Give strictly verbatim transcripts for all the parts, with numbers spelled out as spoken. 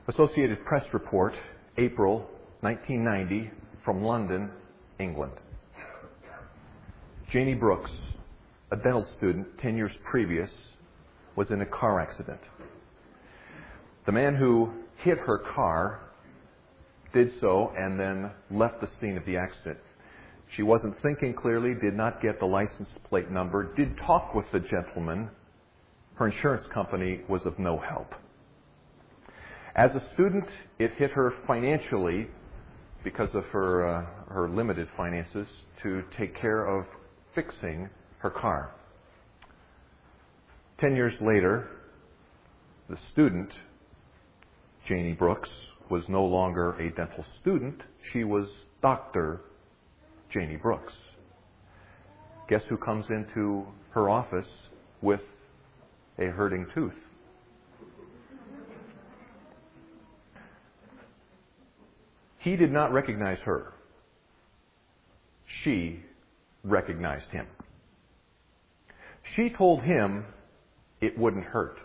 Associated Press report, April nineteen ninety, from London, England. Janie Brooks, a dental student ten years previous, was in a car accident. The man who hit her car did so and then left the scene of the accident. She wasn't thinking clearly, did not get the license plate number, did talk with the gentleman. Her insurance company was of no help. As a student, it hit her financially because of her, uh, her limited finances to take care of fixing her car. Ten years later, the student, Janie Brooks, was no longer a dental student. She was Doctor Janie Brooks. Guess who comes into her office with a hurting tooth? He did not recognize her. She recognized him. She told him it wouldn't hurt.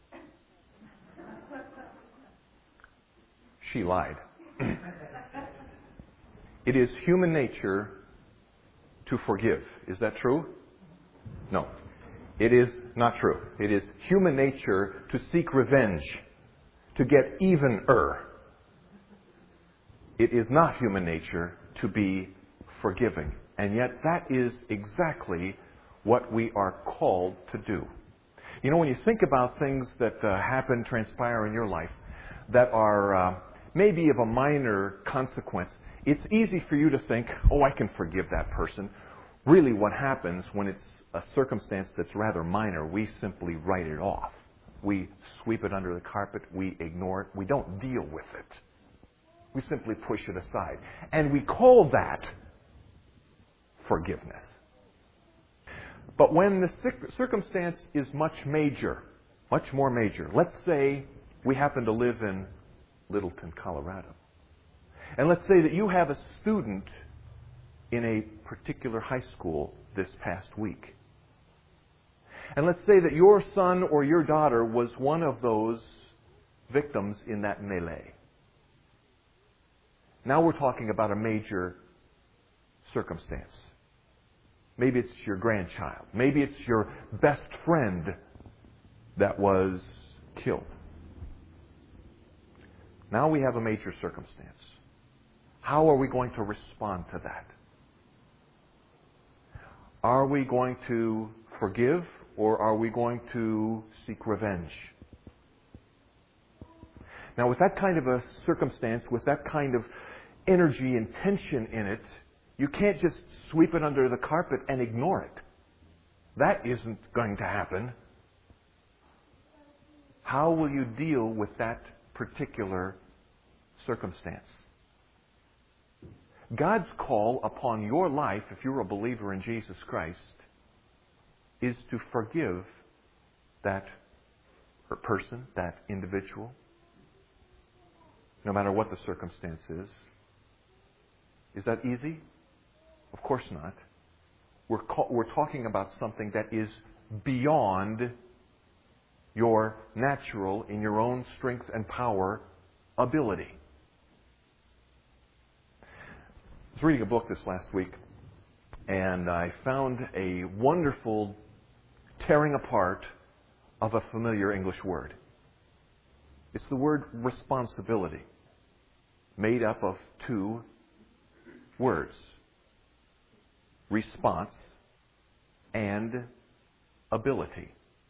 She lied. It is human nature to forgive. Is that true? No. It is not true. It is human nature to seek revenge, to get even-er. It is not human nature to be forgiving. And yet that is exactly what we are called to do. You know, when you think about things that uh, happen, transpire in your life that are uh, maybe of a minor consequence, it's easy for you to think, oh, I can forgive that person. Really what happens when it's a circumstance that's rather minor, we simply write it off. We sweep it under the carpet. We ignore it. We don't deal with it. We simply push it aside. And we call that forgiveness. But when the circumstance is much major, much more major, let's say we happen to live in Littleton, Colorado. And let's say that you have a student in a particular high school this past week. And let's say that your son or your daughter was one of those victims in that melee. Now we're talking about a major circumstance. Maybe it's your grandchild. Maybe it's your best friend that was killed. Now we have a major circumstance. How are we going to respond to that? Are we going to forgive or are we going to seek revenge? Now, with that kind of a circumstance, with that kind of energy and tension in it, you can't just sweep it under the carpet and ignore it. That isn't going to happen. How will you deal with that particular circumstance? God's call upon your life, if you're a believer in Jesus Christ, is to forgive that person, that individual, no matter what the circumstance is. Is that easy? Of course not. We're, ca- we're talking about something that is beyond your natural, in your own strength and power, ability. I was reading a book this last week, and I found a wonderful tearing apart of a familiar English word. It's the word responsibility, made up of two words: response and ability.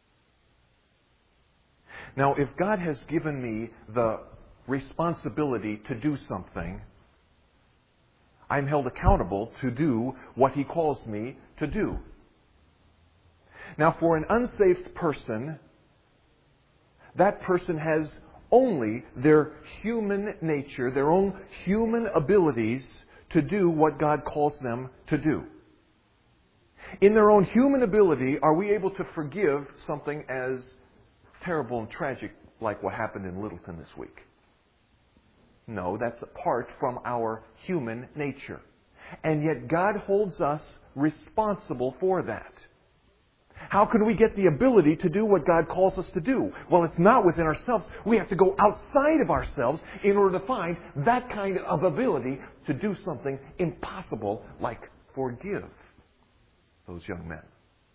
Now, if God has given me the responsibility to do something, I'm held accountable to do what He calls me to do. Now, for an unsaved person, that person has only their human nature, their own human abilities to do what God calls them to do. In their own human ability, are we able to forgive something as terrible and tragic like what happened in Littleton this week? No, that's apart from our human nature. And yet God holds us responsible for that. How can we get the ability to do what God calls us to do? Well, it's not within ourselves. We have to go outside of ourselves in order to find that kind of ability to do something impossible like forgive those young men.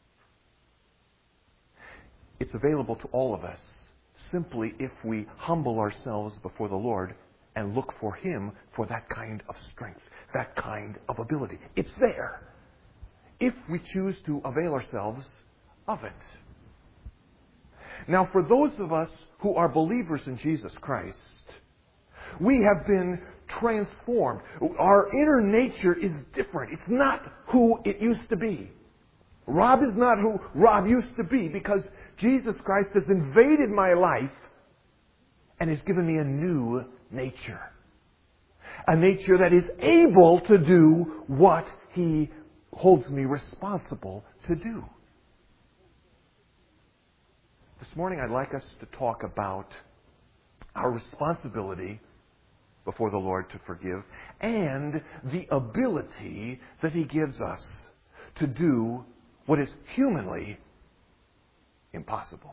It's available to all of us simply if we humble ourselves before the Lord and look for Him for that kind of strength, that kind of ability. It's there if we choose to avail ourselves of it. Now, for those of us who are believers in Jesus Christ, we have been transformed. Our inner nature is different. It's not who it used to be. Rob is not who Rob used to be because Jesus Christ has invaded my life and has given me a new nature. A nature that is able to do what He holds me responsible to do. This morning I'd like us to talk about our responsibility before the Lord to forgive and the ability that He gives us to do what is humanly impossible.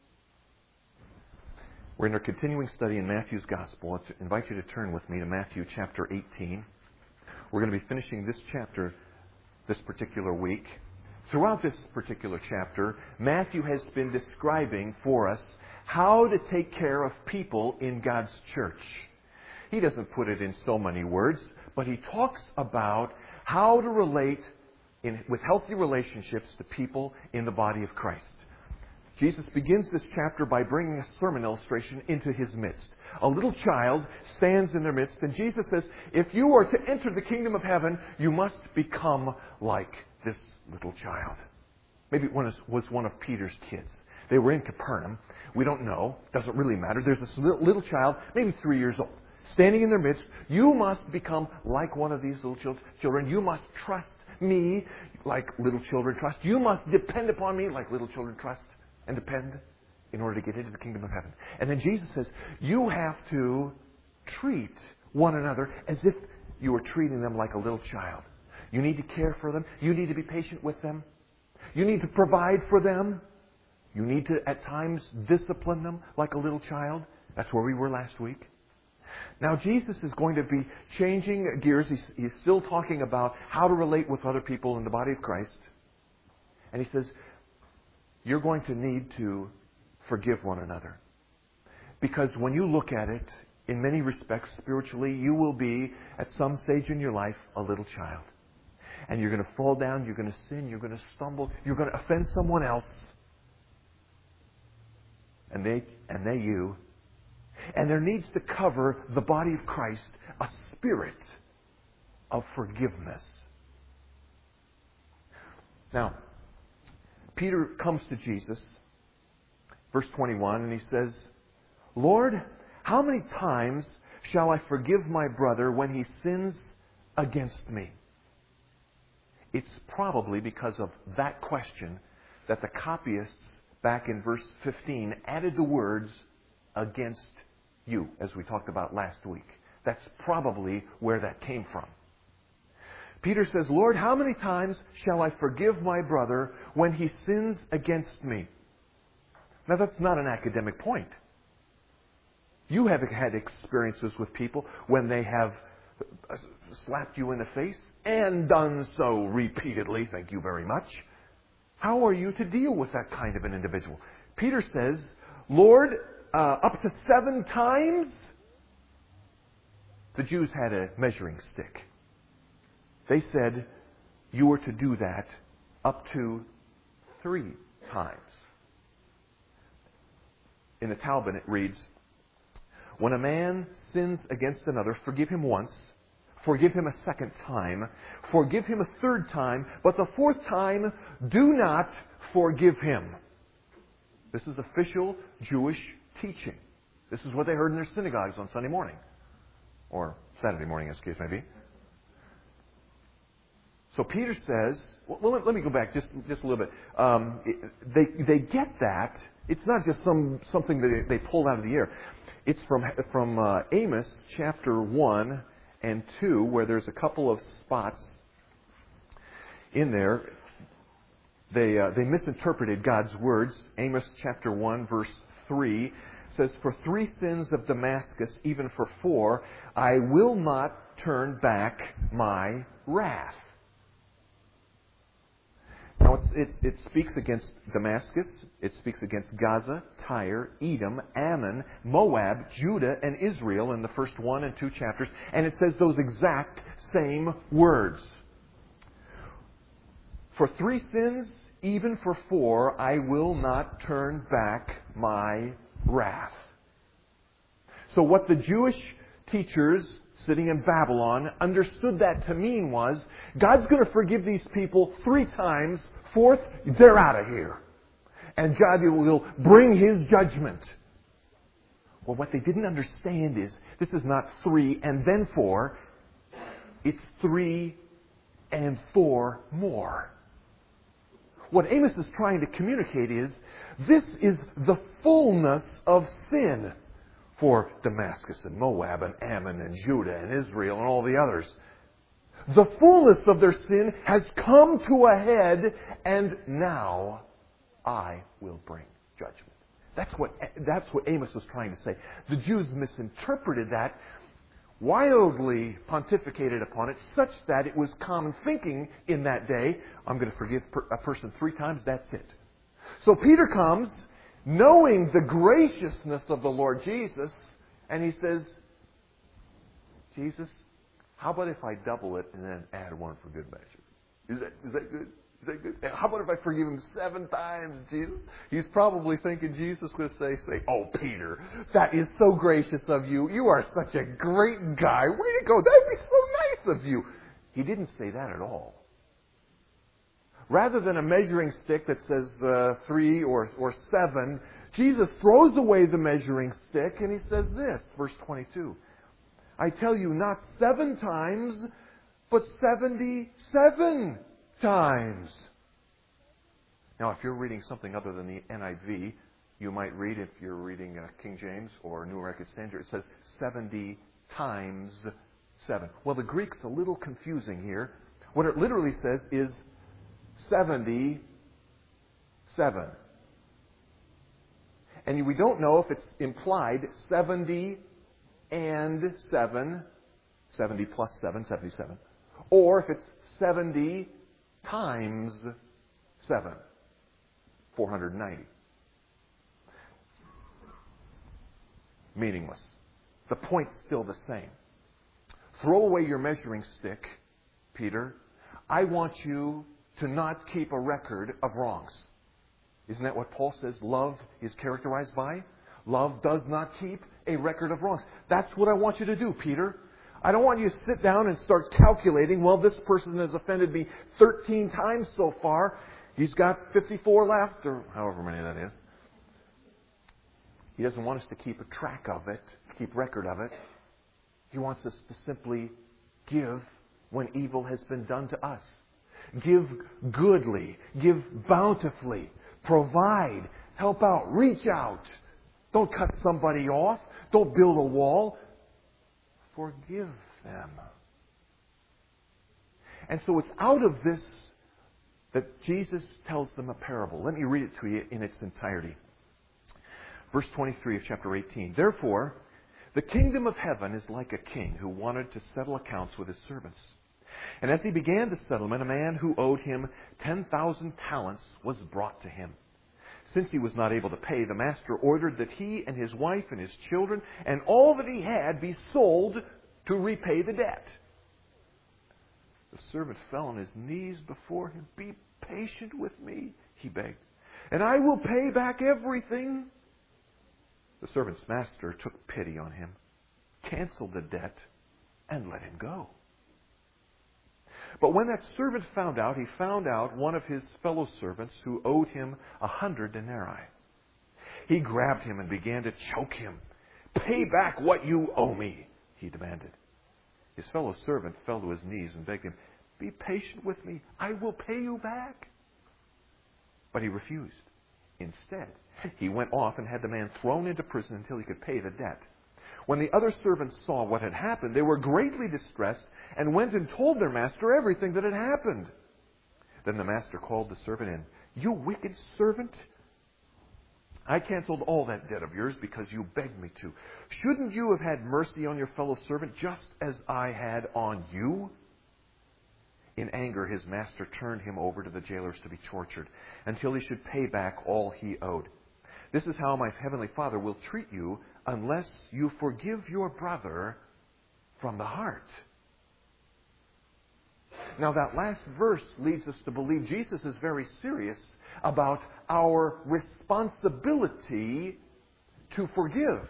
We're in our continuing study in Matthew's Gospel. I invite you to turn with me to Matthew chapter eighteen. We're going to be finishing this chapter this particular week. Throughout this particular chapter, Matthew has been describing for us how to take care of people in God's church. He doesn't put it in so many words, but he talks about how to relate in, with healthy relationships to people in the body of Christ. Jesus begins this chapter by bringing a sermon illustration into his midst. A little child stands in their midst, and Jesus says, if you are to enter the kingdom of heaven, you must become like this little child. Maybe it was one of Peter's kids. They were in Capernaum. We don't know. Doesn't really matter. There's this little child, maybe three years old, standing in their midst. You must become like one of these little children. You must trust me like little children trust. You must depend upon me like little children trust and depend in order to get into the kingdom of heaven. And then Jesus says, you have to treat one another as if you were treating them like a little child. You need to care for them. You need to be patient with them. You need to provide for them. You need to, at times, discipline them like a little child. That's where we were last week. Now, Jesus is going to be changing gears. He's, he's still talking about how to relate with other people in the body of Christ. And he says, you're going to need to forgive one another. Because when you look at it, in many respects, spiritually, you will be, at some stage in your life, a little child. And you're going to fall down, you're going to sin, you're going to stumble, you're going to offend someone else. And they, and they you. And there needs to cover the body of Christ a spirit of forgiveness. Now, Peter comes to Jesus, verse twenty-one, and he says, Lord, how many times shall I forgive my brother when he sins against me? It's probably because of that question that the copyists back in verse fifteen added the words against you, as we talked about last week. That's probably where that came from. Peter says, Lord, how many times shall I forgive my brother when he sins against me? Now, that's not an academic point. You have had experiences with people when they have slapped you in the face and done so repeatedly. Thank you very much. How are you to deal with that kind of an individual? Peter says, Lord, uh, up to seven times? The Jews had a measuring stick. They said you were to do that up to three times. In the Talmud it reads, when a man sins against another, forgive him once, forgive him a second time, forgive him a third time, but the fourth time, do not forgive him. This is official Jewish teaching. This is what they heard in their synagogues on Sunday morning. Or Saturday morning, as the case may be. So Peter says, well, let, let me go back just, just a little bit. Um, they, they get that. It's not just some something that they, they pulled out of the air. It's from, from uh, Amos chapter one and two, where there's a couple of spots in there They, uh, they misinterpreted God's words. Amos chapter one, verse three says, "For three sins of Damascus, even for four, I will not turn back my wrath." Now, it's, it's, it speaks against Damascus, it speaks against Gaza, Tyre, Edom, Ammon, Moab, Judah, and Israel in the first one and two chapters. And it says those exact same words. "For three sins, even for four, I will not turn back my wrath." So what the Jewish teachers sitting in Babylon understood that to mean was, God's going to forgive these people three times. Fourth, they're out of here. And God will bring His judgment. Well, what they didn't understand is, this is not three and then four. It's three and four more. What Amos is trying to communicate is, this is the fullness of sin for Damascus and Moab and Ammon and Judah and Israel and all the others. The fullness of their sin has come to a head, and now I will bring judgment. That's what, that's what Amos was trying to say. The Jews misinterpreted that, wildly pontificated upon it, such that it was common thinking in that day, I'm going to forgive a person three times, that's it. So Peter comes, knowing the graciousness of the Lord Jesus, and he says, "Jesus, how about if I double it and then add one for good measure?" Is that, is that good? Is that good? How about if I forgive him seven times, Jesus? He's probably thinking Jesus would say, say, "Oh, Peter, that is so gracious of you. You are such a great guy. Way to go. That would be so nice of you." He didn't say that at all. Rather than a measuring stick that says uh, three or, or seven, Jesus throws away the measuring stick and He says this, verse twenty-two. "I tell you, not seven times, but seventy-seven times." Now, if you're reading something other than the N I V, you might read, if you're reading uh, King James or New American Standard, it says seventy times seven. Well, the Greek's a little confusing here. What it literally says is seventy-seven. And we don't know if it's implied seventy and seven, seventy plus seven, seventy-seven, or if it's seventy times seven, four hundred ninety. Meaningless. The point's still the same. Throw away your measuring stick, Peter. I want you to not keep a record of wrongs. Isn't that what Paul says love is characterized by? Love does not keep a record of wrongs. That's what I want you to do, Peter. I don't want you to sit down and start calculating, well, this person has offended me thirteen times so far. He's got fifty-four left, or however many that is. He doesn't want us to keep a track of it, keep record of it. He wants us to simply give when evil has been done to us. Give goodly, give bountifully, provide, help out, reach out. Don't cut somebody off. Don't build a wall. Forgive them. And so it's out of this that Jesus tells them a parable. Let me read it to you in its entirety. Verse twenty-three of chapter eighteen. "Therefore, the kingdom of heaven is like a king who wanted to settle accounts with his servants. And as he began the settlement, a man who owed him ten thousand talents was brought to him. Since he was not able to pay, the master ordered that he and his wife and his children and all that he had be sold to repay the debt. The servant fell on his knees before him. 'Be patient with me,' he begged, 'and I will pay back everything.' The servant's master took pity on him, canceled the debt, and let him go. But when that servant found out, he found out one of his fellow servants who owed him a hundred denarii. He grabbed him and began to choke him. 'Pay back what you owe me,' he demanded. His fellow servant fell to his knees and begged him, 'Be patient with me. I will pay you back.' But he refused. Instead, he went off and had the man thrown into prison until he could pay the debt. When the other servants saw what had happened, they were greatly distressed and went and told their master everything that had happened. Then the master called the servant in, You wicked servant, I canceled all that debt of yours because you begged me to. Shouldn't you have had mercy on your fellow servant just as I had on you?" In anger, his master turned him over to the jailers to be tortured until he should pay back all he owed. "This is how my heavenly Father will treat you unless you forgive your brother from the heart." Now that last verse leads us to believe Jesus is very serious about our responsibility to forgive.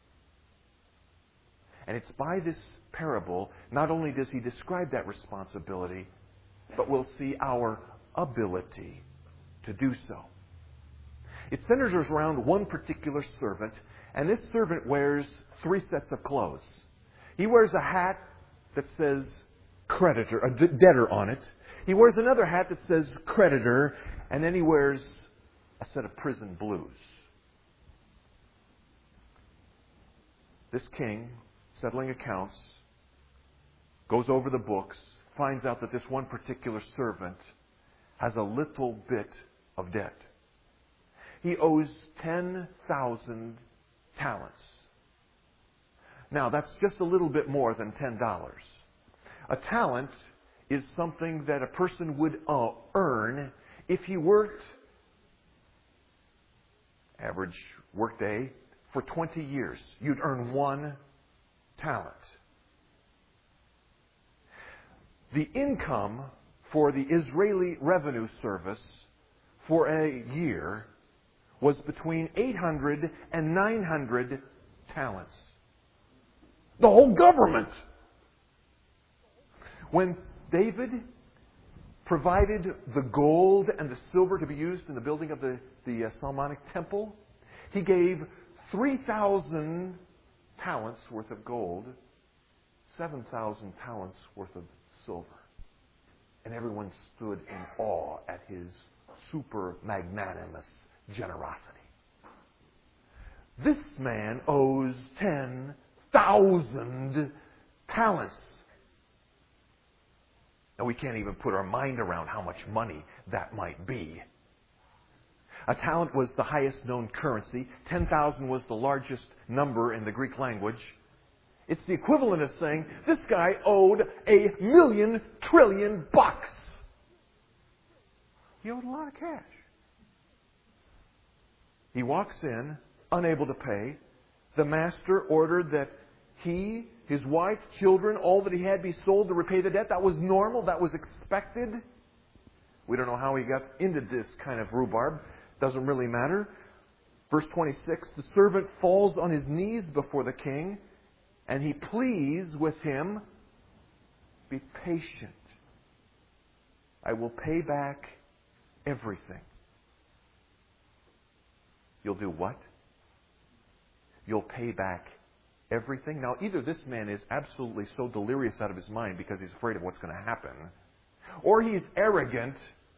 And it's by this parable, not only does he describe that responsibility, but we'll see our ability to do so. It centers around one particular servant, and this servant wears three sets of clothes. He wears a hat that says creditor, a debtor on it. He wears another hat that says creditor, and then he wears a set of prison blues. This king, settling accounts, goes over the books, finds out that this one particular servant has a little bit of debt. He owes ten thousand talents. Now, that's just a little bit more than ten dollars. A talent is something that a person would uh, earn if he worked, average workday, for twenty years. You'd earn one talent. The income for the Israeli Revenue Service for a year was between eight hundred and nine hundred talents. The whole government! When David provided the gold and the silver to be used in the building of the, the uh, Solomonic temple, he gave three thousand talents worth of gold, seven thousand talents worth of silver. And everyone stood in awe at his super magnanimous generosity. This man owes ten thousand talents. Now, we can't even put our mind around how much money that might be. A talent was the highest known currency. ten thousand was the largest number in the Greek language. It's the equivalent of saying, this guy owed a million trillion bucks. He owed a lot of cash. He walks in, unable to pay. The master ordered that he, his wife, children, all that he had be sold to repay the debt. That was normal. That was expected. We don't know how he got into this kind of rhubarb. Doesn't really matter. Verse twenty-six, the servant falls on his knees before the king, and he pleads with him, be patient. I will pay back everything. You'll do what? You'll pay back everything. Now, either this man is absolutely so delirious out of his mind because he's afraid of what's going to happen, or he's arrogant,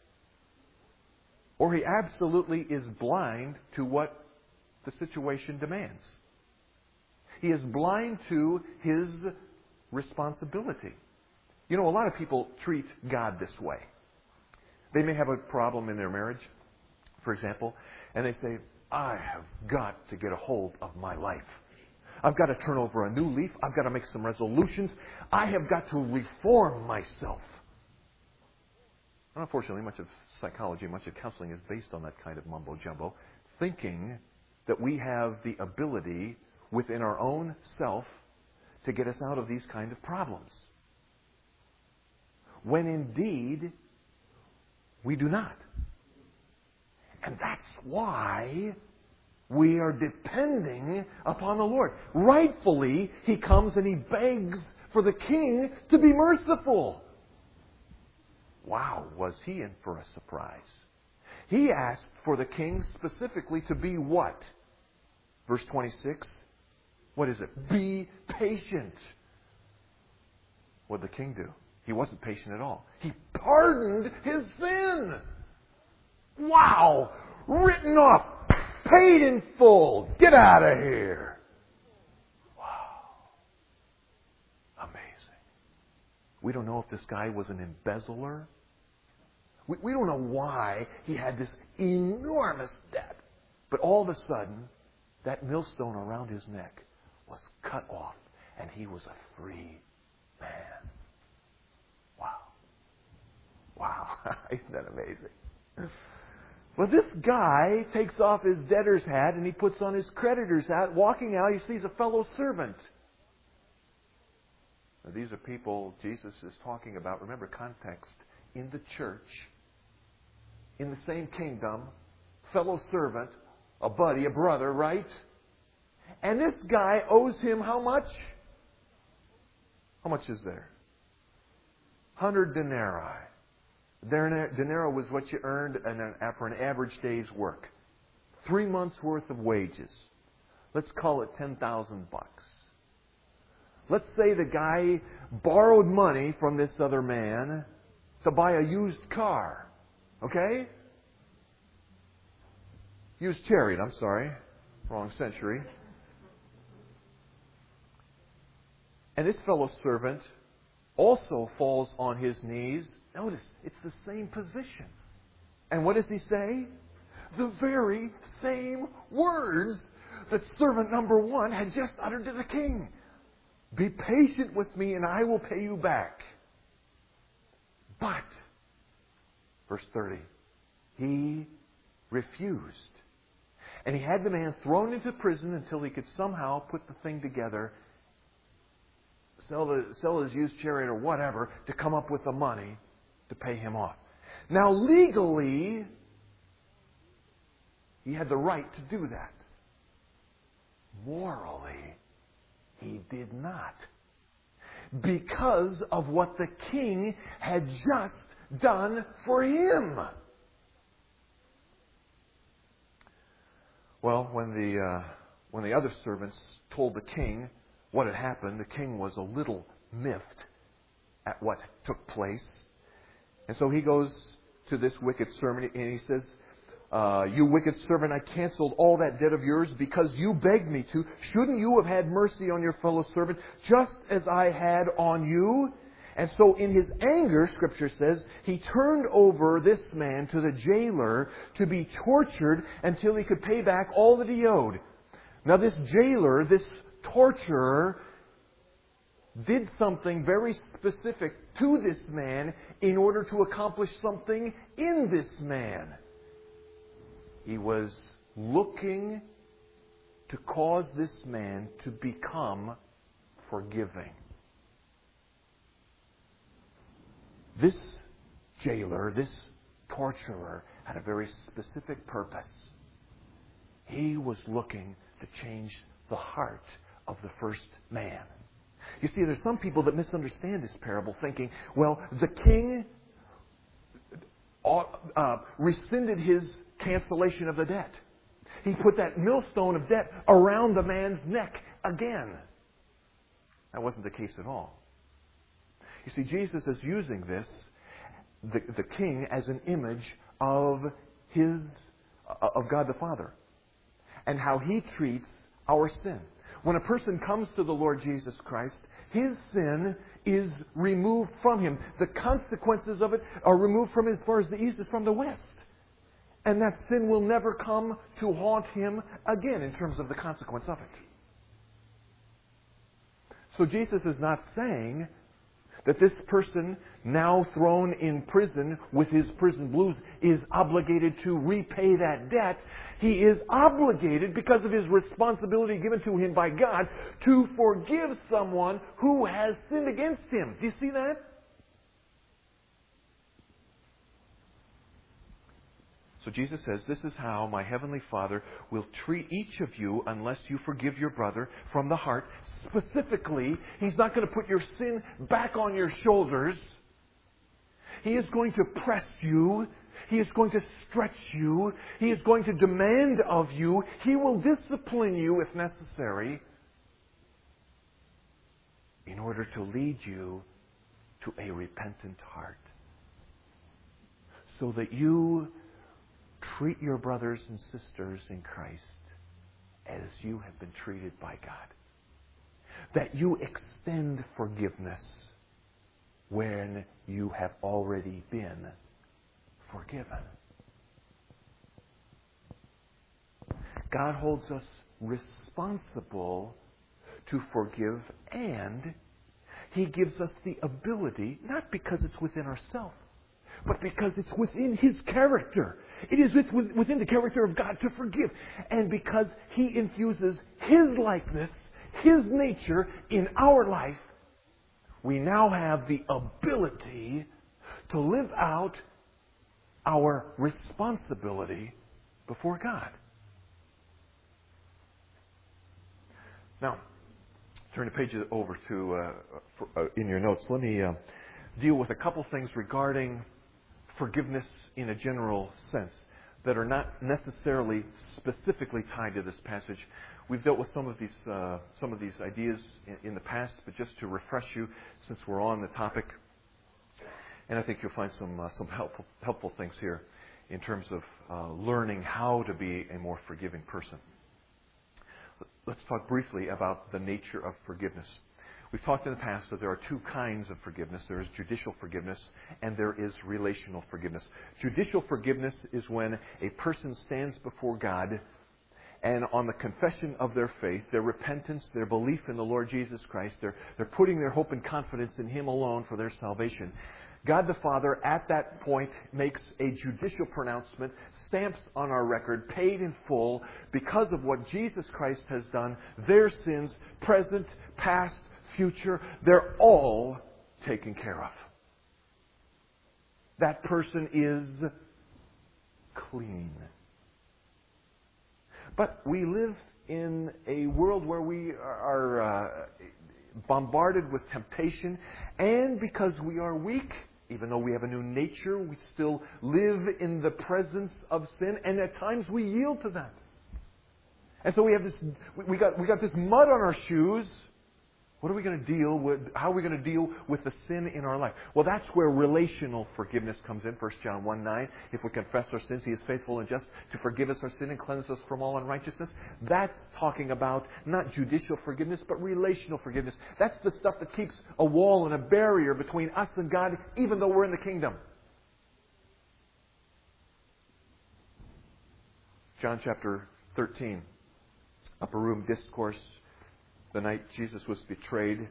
or he absolutely is blind to what the situation demands. He is blind to his responsibility. You know, a lot of people treat God this way. They may have a problem in their marriage, for example, and they say, I have got to get a hold of my life. I've got to turn over a new leaf. I've got to make some resolutions. I have got to reform myself. Unfortunately, much of psychology, much of counseling is based on that kind of mumbo-jumbo, thinking that we have the ability within our own self to get us out of these kind of problems. When indeed, we do not. And that's why we are depending upon the Lord. Rightfully, he comes and he begs for the king to be merciful. Wow, was he in for a surprise. He asked for the king specifically to be what? Verse twenty-six. What is it? Be patient. What did the king do? He wasn't patient at all. He pardoned his sin. Wow! Written off. Paid in full. Get out of here. Wow. Amazing. We don't know if this guy was an embezzler. We, we don't know why he had this enormous debt. But all of a sudden, that millstone around his neck was cut off, and he was a free man. Wow. Wow. Isn't that amazing? Well, this guy takes off his debtor's hat and he puts on his creditor's hat. Walking out, he sees a fellow servant. Now, these are people Jesus is talking about. Remember, context. In the church, in the same kingdom, fellow servant, a buddy, a brother, right? And this guy owes him how much? How much is there? Hundred denarii. Denaro was what you earned for an average day's work. Three months' worth of wages. Let's call it ten thousand bucks. Let's say the guy borrowed money from this other man to buy a used car. Okay? Used chariot, I'm sorry. Wrong century. And this fellow servant also falls on his knees. Notice, it's the same position. And what does he say? The very same words that servant number one had just uttered to the king. Be patient with me and I will pay you back. But, verse thirty, he refused. And he had the man thrown into prison until he could somehow put the thing together, sell, the, sell his used chariot or whatever, to come up with the money to pay him off. Now, legally, he had the right to do that. Morally, he did not. Because of what the king had just done for him. Well, when the uh, when the other servants told the king what had happened, the king was a little miffed at what took place. And so he goes to this wicked servant and he says, uh, you wicked servant, I canceled all that debt of yours because you begged me to. Shouldn't you have had mercy on your fellow servant just as I had on you? And so in his anger, Scripture says, he turned over this man to the jailer to be tortured until he could pay back all that he owed. Now this jailer, this torturer, did something very specific to this man in order to accomplish something in this man. He was looking to cause this man to become forgiving. This jailer, this torturer, had a very specific purpose. He was looking to change the heart of the first man. You see, there's some people that misunderstand this parable, thinking, well, the king uh, rescinded his cancellation of the debt. He put that millstone of debt around the man's neck again. That wasn't the case at all. You see, Jesus is using this, the, the king, as an image of his, of God the Father, and how he treats our sin. When a person comes to the Lord Jesus Christ, his sin is removed from him. The consequences of it are removed from him as far as the east is from the west. And that sin will never come to haunt him again in terms of the consequence of it. So Jesus is not saying that this person, now thrown in prison with his prison blues, is obligated to repay that debt. He is obligated, because of his responsibility given to him by God, to forgive someone who has sinned against him. Do you see that? So Jesus says, this is how my heavenly Father will treat each of you unless you forgive your brother from the heart. Specifically, He's not going to put your sin back on your shoulders. He is going to press you. He is going to stretch you. He is going to demand of you. He will discipline you if necessary in order to lead you to a repentant heart. So that you treat your brothers and sisters in Christ as you have been treated by God. That you extend forgiveness when you have already been forgiven. God holds us responsible to forgive, and He gives us the ability, not because it's within ourselves, but because it's within His character. It is within the character of God to forgive. And because He infuses His likeness, His nature in our life, we now have the ability to live out our responsibility before God. Now, turn the page over to, uh, for, uh, in your notes, let me uh, deal with a couple things regarding forgiveness in a general sense that are not necessarily specifically tied to this passage. We've dealt with some of these uh, some of these ideas in, in the past, but just to refresh you, since we're on the topic, and I think you'll find some uh, some helpful helpful things here in terms of uh, learning how to be a more forgiving person. Let's talk briefly about the nature of forgiveness. We've talked in the past that there are two kinds of forgiveness. There is judicial forgiveness and there is relational forgiveness. Judicial forgiveness is when a person stands before God and on the confession of their faith, their repentance, their belief in the Lord Jesus Christ, they're, they're putting their hope and confidence in Him alone for their salvation. God the Father, at that point, makes a judicial pronouncement, stamps on our record, paid in full, because of what Jesus Christ has done. Their sins, present, past, future, they're all taken care of. That person is clean. But we live in a world where we are uh, bombarded with temptation, and because we are weak, even though we have a new nature, we still live in the presence of sin, and at times we yield to that. And so we have this, we got, we got this mud on our shoes. What are we going to deal with? How are we going to deal with the sin in our life? Well, that's where relational forgiveness comes in. First John one nine. If we confess our sins, He is faithful and just to forgive us our sin and cleanse us from all unrighteousness. That's talking about not judicial forgiveness, but relational forgiveness. That's the stuff that keeps a wall and a barrier between us and God, even though we're in the kingdom. John chapter thirteen. Upper room discourse. The night Jesus was betrayed,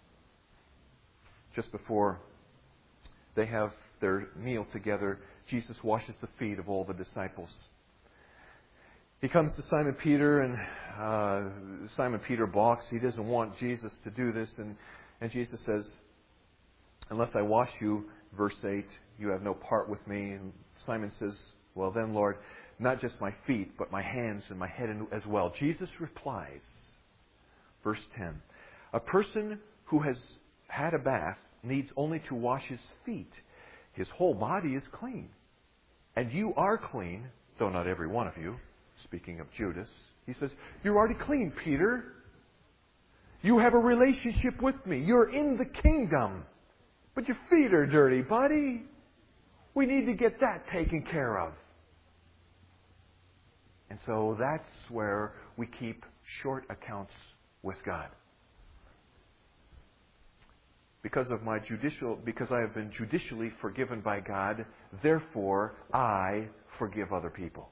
just before they have their meal together, Jesus washes the feet of all the disciples. He comes to Simon Peter, and uh, Simon Peter balks. He doesn't want Jesus to do this. And, and Jesus says, unless I wash you, verse eight, you have no part with me. And Simon says, well then, Lord, not just my feet, but my hands and my head as well. Jesus replies, verse ten, a person who has had a bath needs only to wash his feet. His whole body is clean. And you are clean, though not every one of you. Speaking of Judas, he says, you're already clean, Peter. You have a relationship with me. You're in the kingdom. But your feet are dirty, buddy. We need to get that taken care of. And so that's where we keep short accounts with God. Because of my judicial, because I have been judicially forgiven by God, therefore I forgive other people.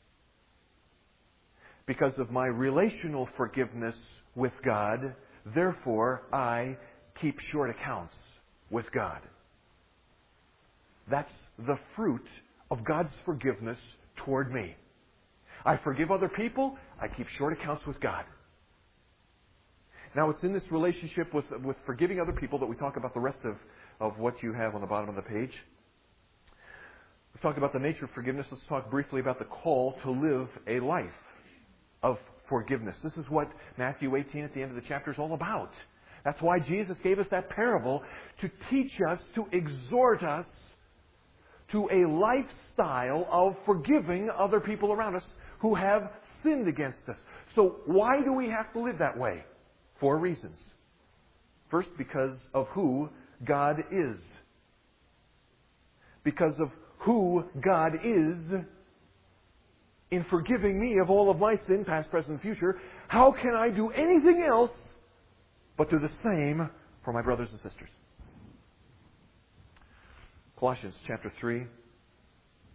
Because of my relational forgiveness with God, therefore I keep short accounts with God. That's the fruit of God's forgiveness toward me. I forgive other people, I keep short accounts with God. Now, it's in this relationship with, with forgiving other people that we talk about the rest of, of what you have on the bottom of the page. We've talked about the nature of forgiveness. Let's talk briefly about the call to live a life of forgiveness. This is what Matthew eighteen at the end of the chapter is all about. That's why Jesus gave us that parable to teach us, to exhort us to a lifestyle of forgiving other people around us who have sinned against us. So why do we have to live that way? Four reasons. First, because of who God is. Because of who God is in forgiving me of all of my sin, past, present, and future, how can I do anything else but do the same for my brothers and sisters? Colossians chapter three.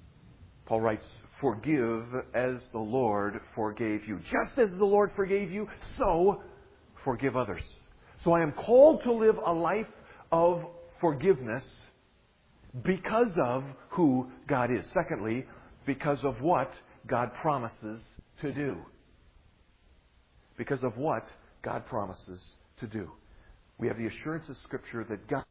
Paul writes, forgive as the Lord forgave you. Just as the Lord forgave you, so forgive others. So I am called to live a life of forgiveness because of who God is. Secondly, because of what God promises to do. Because of what God promises to do. We have the assurance of Scripture that God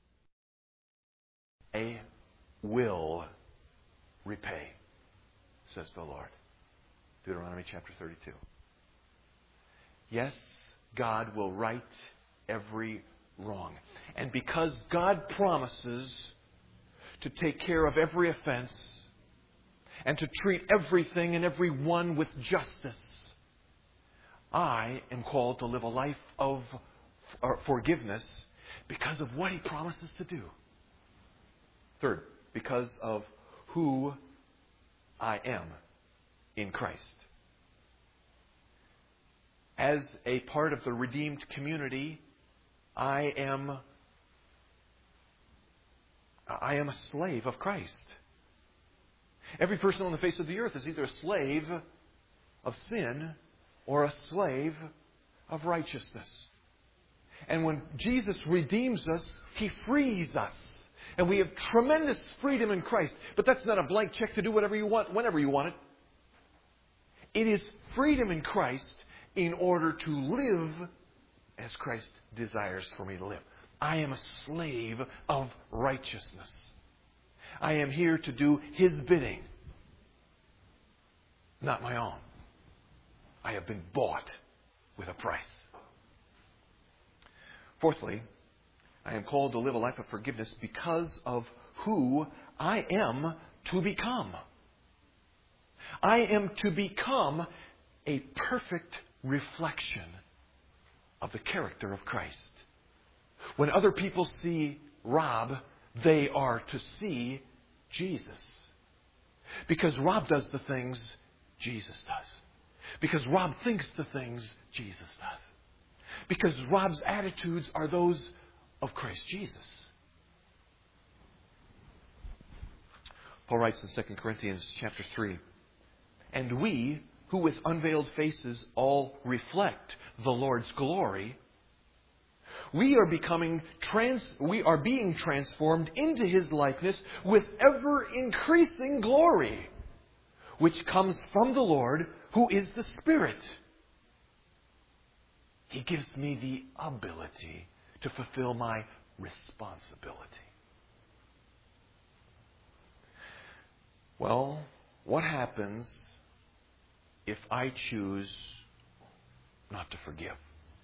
will repay, says the Lord. Deuteronomy chapter thirty-two. Yes, God will right every wrong. And because God promises to take care of every offense and to treat everything and everyone with justice, I am called to live a life of forgiveness because of what He promises to do. Third, because of who I am in Christ. As a part of the redeemed community, I am I am a slave of Christ. Every person on the face of the earth is either a slave of sin or a slave of righteousness. And when Jesus redeems us, He frees us. And we have tremendous freedom in Christ. But that's not a blank check to do whatever you want, whenever you want it. It is freedom in Christ in order to live as Christ desires for me to live. I am a slave of righteousness. I am here to do His bidding, not my own. I have been bought with a price. Fourthly, I am called to live a life of forgiveness because of who I am to become. I am to become a perfect reflection of the character of Christ. When other people see Rob, they are to see Jesus. Because Rob does the things Jesus does. Because Rob thinks the things Jesus does. Because Rob's attitudes are those of Christ Jesus. Paul writes in Second Corinthians chapter three, and we, who with unveiled faces all reflect the Lord's glory, we are becoming trans, we are being transformed into His likeness with ever increasing glory, which comes from the Lord, who is the Spirit. He gives me the ability to fulfill my responsibility. Well, what happens if I choose not to forgive?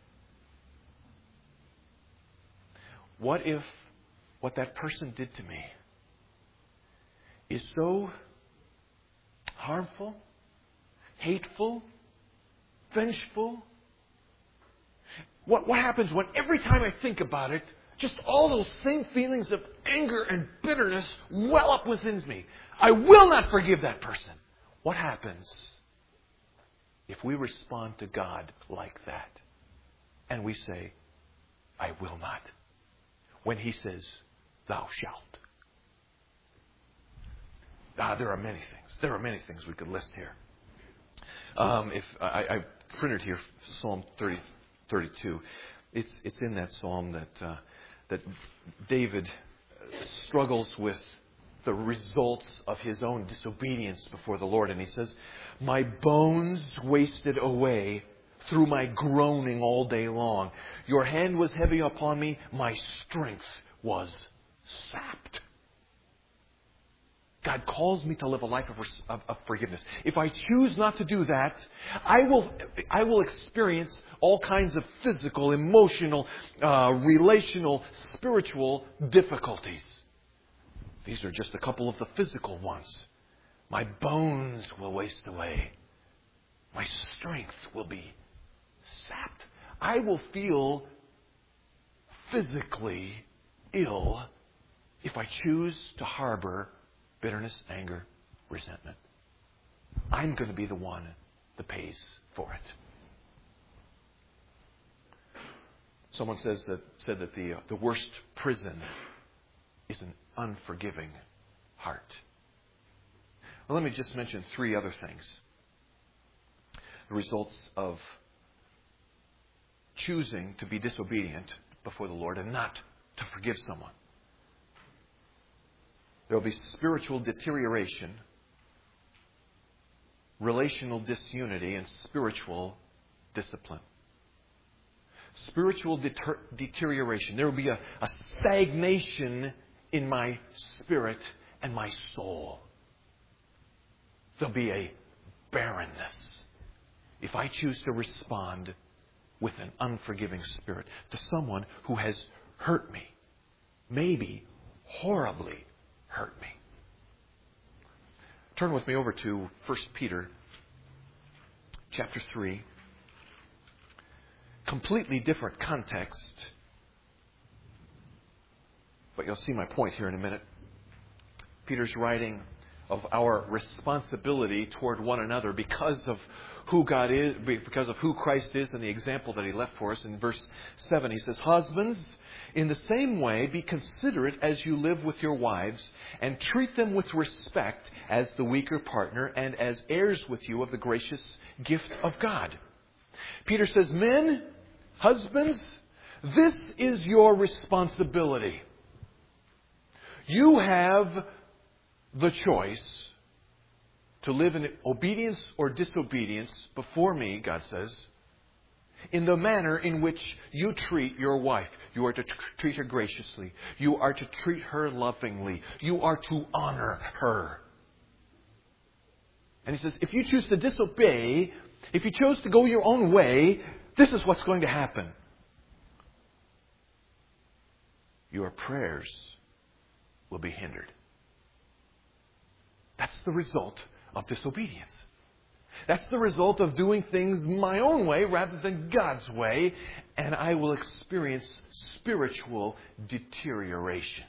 What if what that person did to me is so harmful, hateful, vengeful? What, what happens when every time I think about it, just all those same feelings of anger and bitterness well up within me? I will not forgive that person. What happens if we respond to God like that and we say, I will not, when He says, thou shalt? Ah, there are many things. There are many things we could list here. Um, if I, I printed here Psalm thirty, thirty-two. It's it's in that psalm that uh, that David struggles with the results of his own disobedience before the Lord, and he says, "My bones wasted away through my groaning all day long. Your hand was heavy upon me; my strength was sapped." God calls me to live a life of, of, of forgiveness. If I choose not to do that, I will I will experience all kinds of physical, emotional, uh, relational, spiritual difficulties. These are just a couple of the physical ones. My bones will waste away. My strength will be sapped. I will feel physically ill if I choose to harbor bitterness, anger, resentment. I'm going to be the one that pays for it. Someone says that said that the uh, the worst prison is an unforgiving heart. Well, let me just mention three other things. The results of choosing to be disobedient before the Lord and not to forgive someone. There will be spiritual deterioration, relational disunity, and spiritual discipline. Spiritual deter- deterioration. There will be a, a stagnation in my spirit and my soul. There'll be a barrenness if I choose to respond with an unforgiving spirit to someone who has hurt me, maybe horribly hurt me. Turn with me over to First Peter chapter three. Completely different context, but you'll see my point here in a minute. Peter's writing of our responsibility toward one another because of who God is, because of who Christ is and the example that He left for us. In verse seven, he says, "Husbands, in the same way, be considerate as you live with your wives, and treat them with respect as the weaker partner and as heirs with you of the gracious gift of God." Peter says, men, husbands, this is your responsibility. You have the choice to live in obedience or disobedience before me, God says, in the manner in which you treat your wife. You are to tr- treat her graciously. You are to treat her lovingly. You are to honor her. And he says, if you choose to disobey, if you chose to go your own way, this is what's going to happen. Your prayers will be hindered. That's the result of disobedience. That's the result of doing things my own way rather than God's way, and I will experience spiritual deterioration.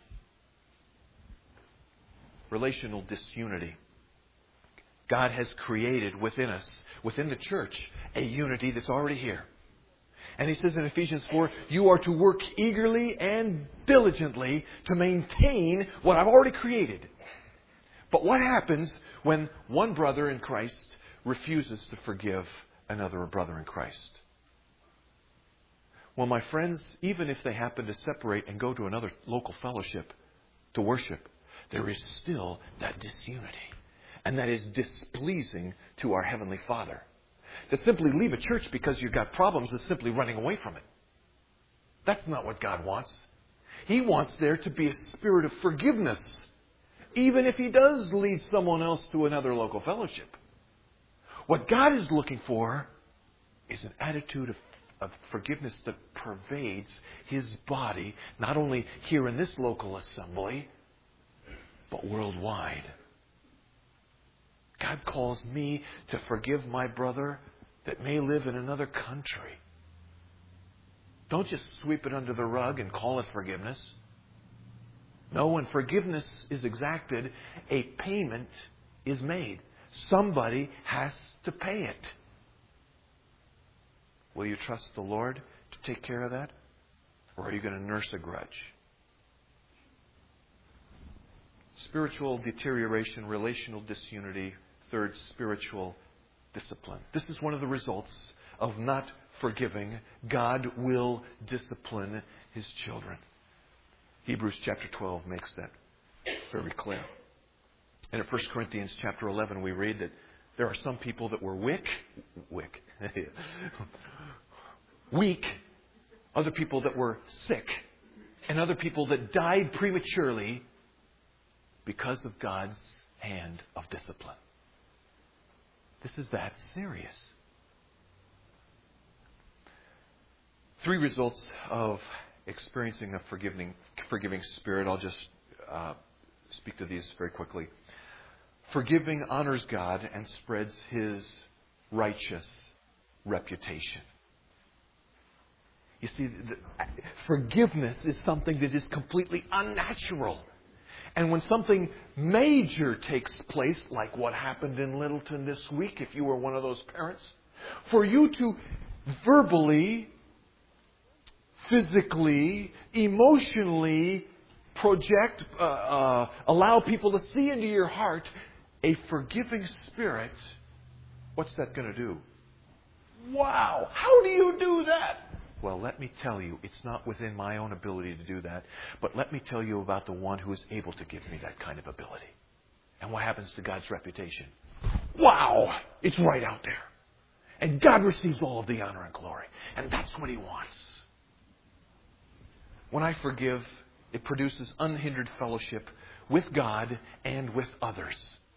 Relational disunity. God has created within us, within the church, a unity that's already here. And he says in Ephesians four, you are to work eagerly and diligently to maintain what I've already created. But what happens when one brother in Christ refuses to forgive another brother in Christ? Well, my friends, even if they happen to separate and go to another local fellowship to worship, there is still that disunity. And that is displeasing to our Heavenly Father. To simply leave a church because you've got problems is simply running away from it. That's not what God wants. He wants there to be a spirit of forgiveness, even if He does lead someone else to another local fellowship. What God is looking for is an attitude of, of forgiveness that pervades His body, not only here in this local assembly, but worldwide. God calls me to forgive my brother that may live in another country. Don't just sweep it under the rug and call it forgiveness. No, when forgiveness is exacted, a payment is made. Somebody has to pay it. Will you trust the Lord to take care of that? Or are you going to nurse a grudge? Spiritual deterioration, relational disunity. Third, spiritual discipline. This is one of the results of not forgiving. God will discipline His children. Hebrews chapter twelve makes that very clear. And in First Corinthians chapter eleven, we read that there are some people that were wick, wick, weak, other people that were sick, and other people that died prematurely because of God's hand of discipline. This is that serious. Three results of experiencing a forgiving, forgiving spirit. I'll just uh, speak to these very quickly. Forgiving honors God and spreads His righteous reputation. You see, the, forgiveness is something that is completely unnatural. And when something major takes place, like what happened in Littleton this week, if you were one of those parents, for you to verbally, physically, emotionally project, uh, uh, allow people to see into your heart a forgiving spirit, what's that going to do? Wow! How do you do that? Well, let me tell you, it's not within my own ability to do that, but let me tell you about the one who is able to give me that kind of ability. And what happens to God's reputation? Wow! It's right out there. And God receives all of the honor and glory. And that's what He wants. When I forgive, it produces unhindered fellowship with God and with others.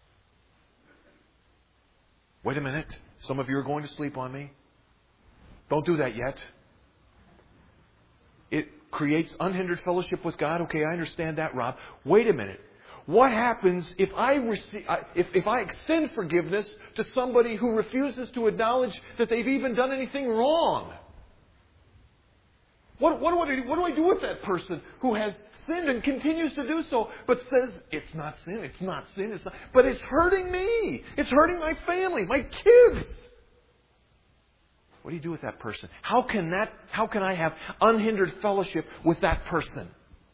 Wait a minute. Some of you are going to sleep on me. Don't do that yet. It creates unhindered fellowship with God. Okay, I understand that, Rob. Wait a minute. What happens if I receive, if, if I extend forgiveness to somebody who refuses to acknowledge that they've even done anything wrong? What, what, do I, what do I do with that person who has sinned and continues to do so, but says, it's not sin, it's not sin, it's not, but it's hurting me. It's hurting my family, my kids. What do you do with that person? How can that, how can I have unhindered fellowship with that person?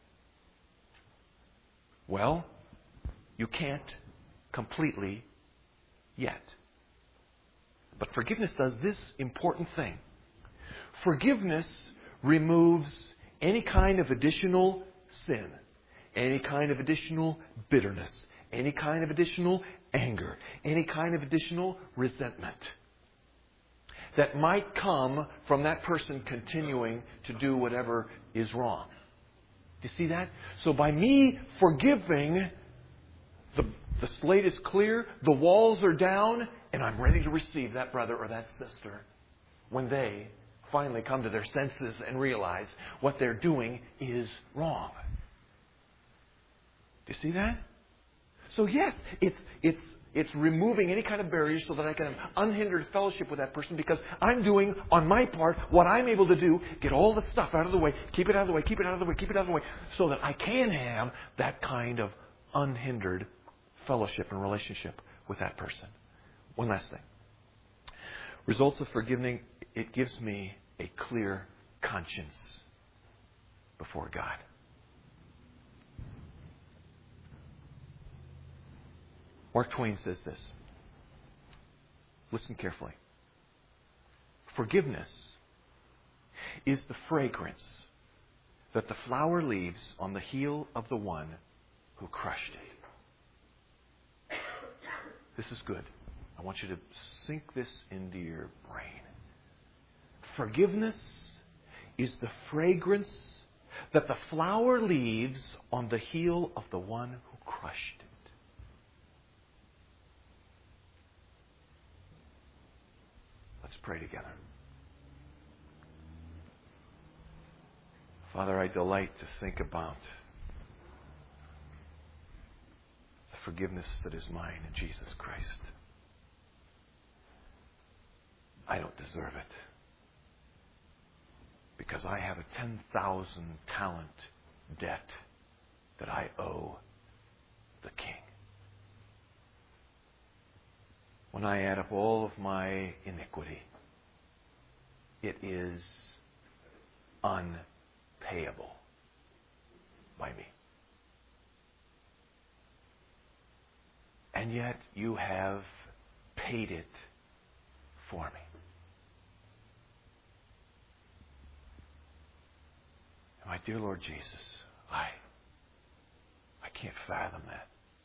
Well, you can't completely yet. But forgiveness does this important thing. Forgiveness removes any kind of additional sin, any kind of additional bitterness, any kind of additional anger, any kind of additional resentment that might come from that person continuing to do whatever is wrong. Do you see that? So by me forgiving, the, the slate is clear, the walls are down, and I'm ready to receive that brother or that sister when they finally come to their senses and realize what they're doing is wrong. Do you see that? So yes, it's it's it's removing any kind of barriers so that I can have unhindered fellowship with that person because I'm doing on my part what I'm able to do, get all the stuff out of the way, keep it out of the way, keep it out of the way, keep it out of the way, so that I can have that kind of unhindered fellowship and relationship with that person. One last thing. Results of forgiving, it gives me a clear conscience before God. Mark Twain says this. Listen carefully. Forgiveness is the fragrance that the flower leaves on the heel of the one who crushed it. This is good. I want you to sink this into your brain. Forgiveness is the fragrance that the flower leaves on the heel of the one who crushed it. Let's pray together. Father, I delight to think about the forgiveness that is mine in Jesus Christ. I don't deserve it because I have a ten thousand talent debt that I owe the King. When I add up all of my iniquity, it is unpayable by me. And yet you have paid it for me. My dear Lord Jesus, I, I can't fathom that.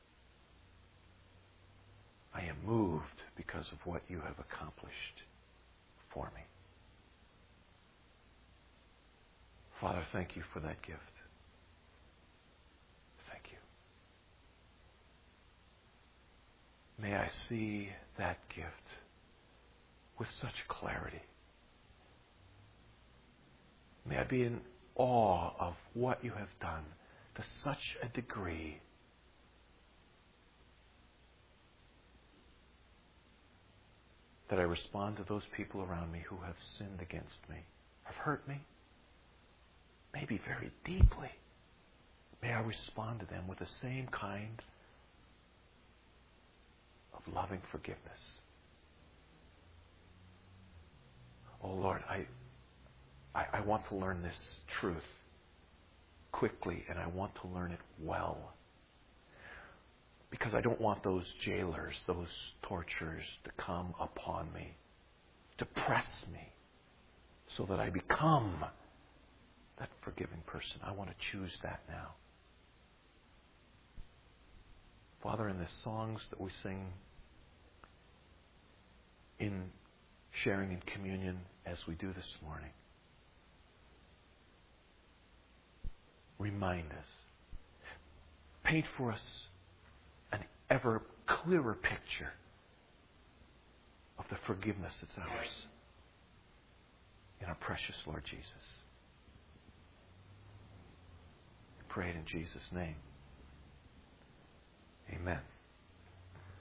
I am moved because of what you have accomplished for me. Father, thank you for that gift. Thank you. May I see that gift with such clarity. May I be in awe of what you have done to such a degree that I respond to those people around me who have sinned against me, have hurt me, maybe very deeply. May I respond to them with the same kind of loving forgiveness. Oh Lord, I, I, I want to learn this truth quickly, and I want to learn it well. Because I don't want those jailers, those torturers to come upon me, to press me, so that I become that forgiving person. I want to choose that now. Father, in the songs that we sing, in sharing in communion as we do this morning, remind us, paint for us an ever clearer picture of the forgiveness that's ours in our precious Lord Jesus. We pray it in Jesus' name. Amen.